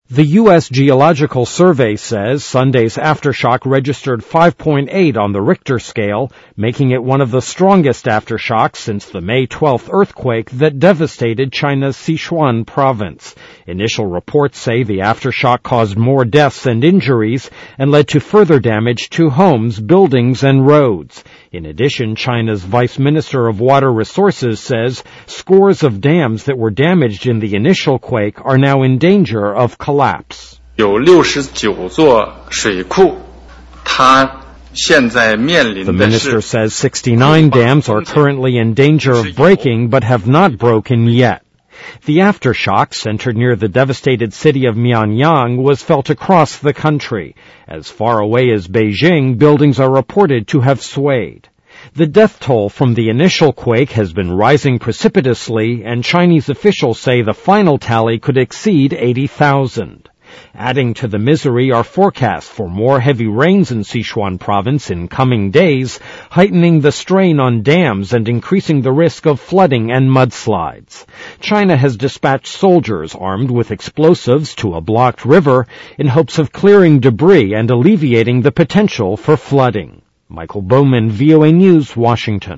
The U.S. Geological Survey says Sunday's aftershock registered 5.8 on the Richter scale, making it one of the strongest aftershocks since the May 12th earthquake that devastated China's Sichuan province. Initial reports say the aftershock caused more deaths and injuries and led to further damage to homes, buildings, and roads. In addition, China's Vice Minister of Water Resources says scores of dams that were damaged in the initial quake are now in danger of collapse. 有69座水库，它现在面临的是 The minister says 69 dams are currently in danger of breaking but have not broken yet. The aftershock, centered near the devastated city of Mianyang, was felt across the country. As far away as Beijing, buildings are reported to have swayed. The death toll from the initial quake has been rising precipitously, and Chinese officials say the final tally could exceed 80,000. Adding to the misery are forecasts for more heavy rains in Sichuan province in coming days, heightening the strain on dams and increasing the risk of flooding and mudslides. China has dispatched soldiers armed with explosives to a blocked river in hopes of clearing debris and alleviating the potential for flooding. Michael Bowman, VOA News, Washington.